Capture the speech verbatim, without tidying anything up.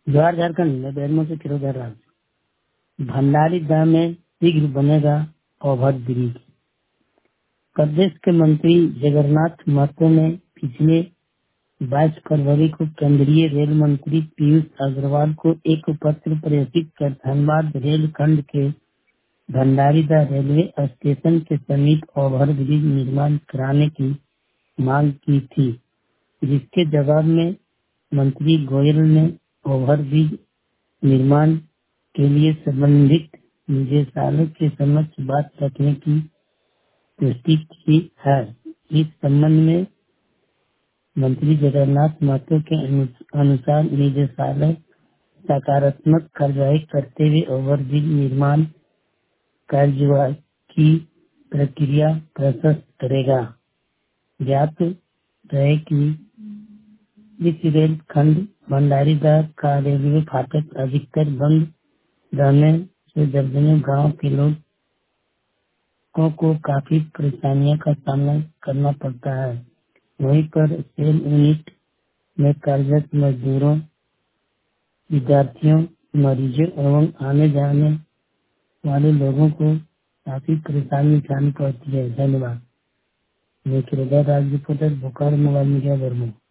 जवाहर झारखंड में बेरमो से किरोधर राज्य भंडारी दाम में शीघ्र बनेगा ओवर ब्रिज। प्रदेश के मंत्री जगन्नाथ महतो ने पिछले बाईस फरवरी को केंद्रीय रेल मंत्री पीयूष अग्रवाल को एक पत्र प्रेषित कर धनबाद रेल खंड के भंडारीदा रेलवे स्टेशन के समीप ओवर ब्रिज निर्माण कराने की मांग की थी, जिसके जवाब में मंत्री गोयल ने ओवर ब्रिज निर्माण के लिए संबंधित निदेशालय के समक्ष बात रखने की पुष्टि की है। इस संबंध में मंत्री जगन्नाथ महतो के अनुसार निदेशालय सकारात्मक कार्रवाई करते हुए ओवर ब्रिज निर्माण कार्यवाही की प्रक्रिया प्रशस्त करेगा। ज्ञात रहे कि इस रेल खंड भंडारीदार का रेलवे फाटक अधिकतर बंद रहने से दर्जनों गांव के लोगों को काफी परेशानियों का सामना करना पड़ता है। वहीं पर सेल यूनिट में कार्यरत मजदूरों, विद्यार्थियों, मरीजों एवं आने जाने वाले लोगों को काफी परेशानी उठानी पड़ती है। धन्यवाद। मैं Kiroda Raj reporter Bokaro mobile media Burma.